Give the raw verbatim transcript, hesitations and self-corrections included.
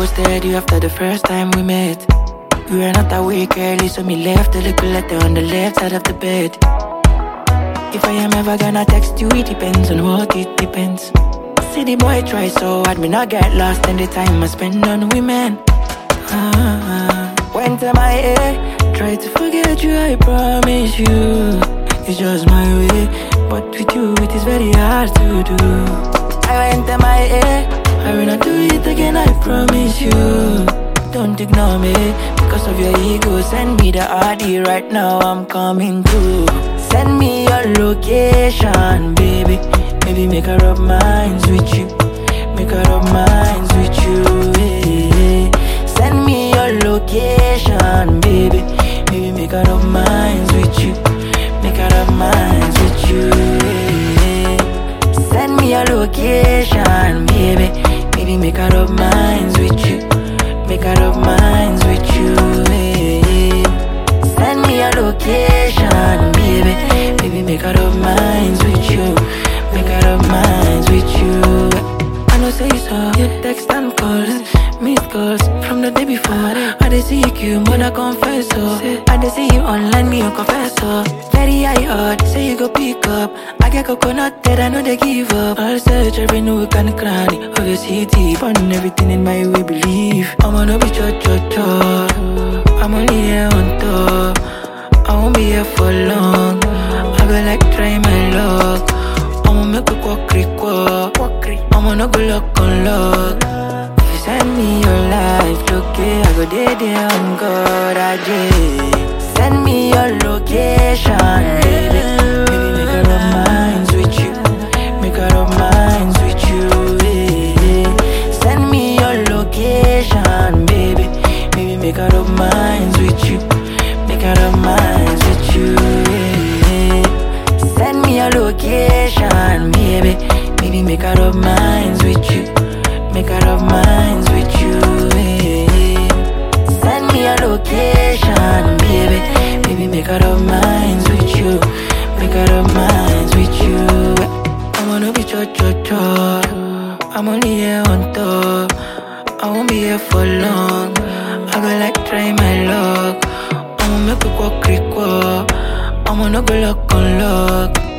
ghosted you after the first time we met. We were not awake early, so me left a little letter on the left side of the bed. If I am ever gonna text you, it depends on what it depends. See the boy try so hard, me not get lost in the time I spend on women. Ah, went to my head, try to forget you, I promise you. It's just my way, but with you it is very hard to do. I went to my head, I will not do it again, I promise you. Don't ignore me, because of your ego. Send me the R D right now, I'm coming through. Send me your location, baby. Maybe make her up minds with you. Make her up minds with you, hey. Send me your location, baby. Maybe make her up minds with you. Make her up minds with you, hey. Send me your location, baby. Maybe make her up minds with you. Make her up minds with you, hey. Send me your location, baby. Baby, make her up minds with you. Make her up minds with you. I know say so, you text and calls, missed calls from the day before. I dey see you, but I confess so. I dey see you online, me a confessor. Very high heart, say you go pick up. I get coconut that I know they give up. I'll search every nook and cranny of your city, finding everything in my way believe. I'm gonna be cho cho cho. I'm only here on top. I won't be here for long. I go like try my luck. I'ma make a quack creak quack. I'ma no go lock on lock. If you send me your life, okay, I go there there on God, I did. Send me your location, baby. Maybe make her up minds with you. Make her up minds with you, hey. Send me your location, baby. Maybe make her up minds with you. Make her up minds with you, hey. Send me your location, baby. Maybe make her up minds with you. Make her up minds with you, hey. Send me your location, baby. Maybe make her up minds with you. Make her up minds with you. I wanna be cho cho cho. I'm only here on top. I won't be here for long. I go like try my luck. I'ma make a quack creak quack. I'ma no go lock on lock.